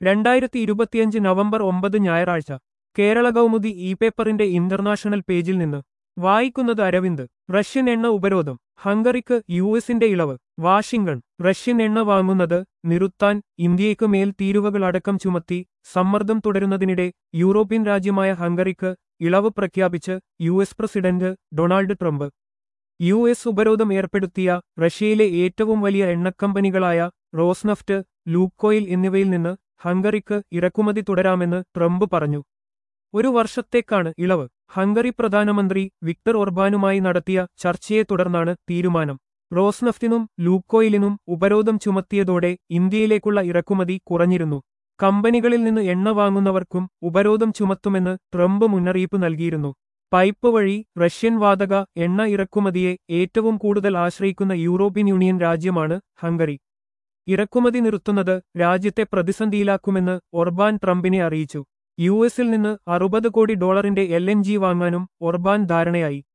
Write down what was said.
2025 November 9 ഞായറാഴ്ച Kerala Kaumudi E പേപ്പറിന്റെ international പേജിൽ നിന്ന് വായിക്കുന്നത് അരവിന്ദ്. റഷ്യൻ എണ്ണ ഉപരോധം ഹംഗറിക്ക് യുഎസിന്റെ ഇളവ്. വാഷിംഗ്ടൺ. റഷ്യൻ എണ്ണ വാങ്ങുന്നത് നിർത്താൻ ഇന്ത്യയ്ക്ക് മേൽ തീരുവകളടക്കം ചുമത്തി സമ്മർദ്ദം തുടരുന്നതിനിടെ യൂറോപ്യൻ രാജ്യമായ ഹംഗറിക്ക് ഇളവ് പ്രഖ്യാപിച്ച് US president Donald Trump. US ഉപരോധം ഏർപ്പെടുത്തിയ റഷ്യയിലെ ഏറ്റവും വലിയ എണ്ണക്കമ്പനികളായ റോസ്നഫ്റ്റ്, ലൂക്കോയിൽ എന്നിവയിൽ നിന്ന് ഹംഗറിക്ക് ഇറക്കുമതി തുടരാമെന്ന് ട്രംപ് പറഞ്ഞു. ഒരു വർഷത്തേക്കാണ് ഇളവ്. ഹംഗറി പ്രധാനമന്ത്രി വിക്ടർ ഓർബാനുമായി നടത്തിയ ചർച്ചയെ തുടർന്നാണ് തീരുമാനം. റോസ്നഫ്റ്റിനും ലൂക്കോയിലിനും ഉപരോധം ചുമത്തിയതോടെ ഇന്ത്യയിലേക്കുള്ള ഇറക്കുമതി കുറഞ്ഞിരുന്നു. കമ്പനികളിൽ നിന്ന് എണ്ണ വാങ്ങുന്നവർക്കും ഉപരോധം ചുമത്തുമെന്ന് ട്രംപ് മുന്നറിയിപ്പ് നൽകിയിരുന്നു. പൈപ്പ് വഴി റഷ്യൻ വാതക എണ്ണ ഇറക്കുമതിയെ ഏറ്റവും കൂടുതൽ ആശ്രയിക്കുന്ന യൂറോപ്യൻ യൂണിയൻ രാജ്യമാണ് ഹംഗറി. ഇറക്കുമതി നിർത്തുന്നത് രാജ്യത്തെ പ്രതിസന്ധിയിലാക്കുമെന്ന് ഓർബാൻ ട്രംപിനെ അറിയിച്ചു. യുഎസിൽ നിന്ന് $60 കോടി LNG വാങ്ങാനും ഓർബാൻ ധാരണയായി.